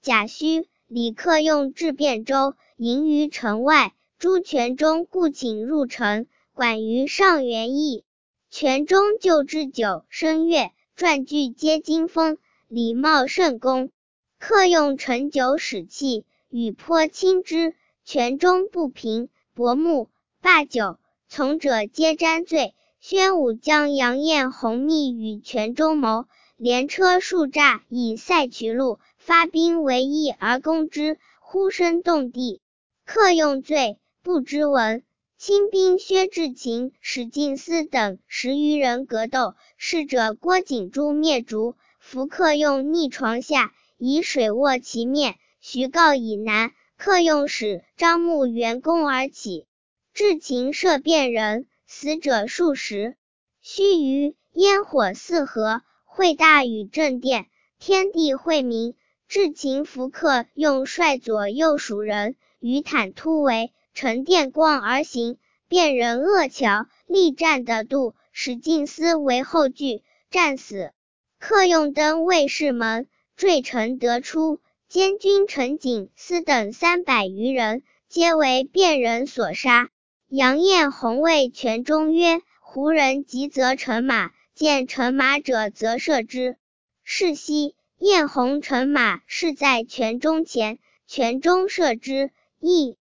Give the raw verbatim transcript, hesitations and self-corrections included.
甲戌，李克用至汴州，营于城外。朱全忠故请入城，管于上元驿。全忠就置酒声乐，传句皆金封，礼貌甚恭。克用陈酒使器，语颇轻之。全忠不平，薄目，罢酒，从者皆沾醉。宣武将杨彦宏密与全忠谋，连车数诈以塞渠路，发兵围邑而攻之，呼声动地。克用罪，不知闻。亲兵薛志勤、史进思等十余人格斗，逝者郭景珠灭烛，伏克用逆床下，以水握其面。徐告以南，克用使张穆援弓而起，志勤射汴人，死者数十。须臾，烟火四合，会大禹正殿，天地晦明。志勤伏克用率左右属人，于坦突围，乘电光而行。汴人扼桥，力战得度，史进思为后拒，战死。克用登卫士门，坠城得出。监军陈景思等三百余人，皆为汴人所杀。杨彦宏谓全忠曰：胡人急则乘马，见乘马者则射之。是夕，彦宏乘马，是在全忠前，全忠射之，亦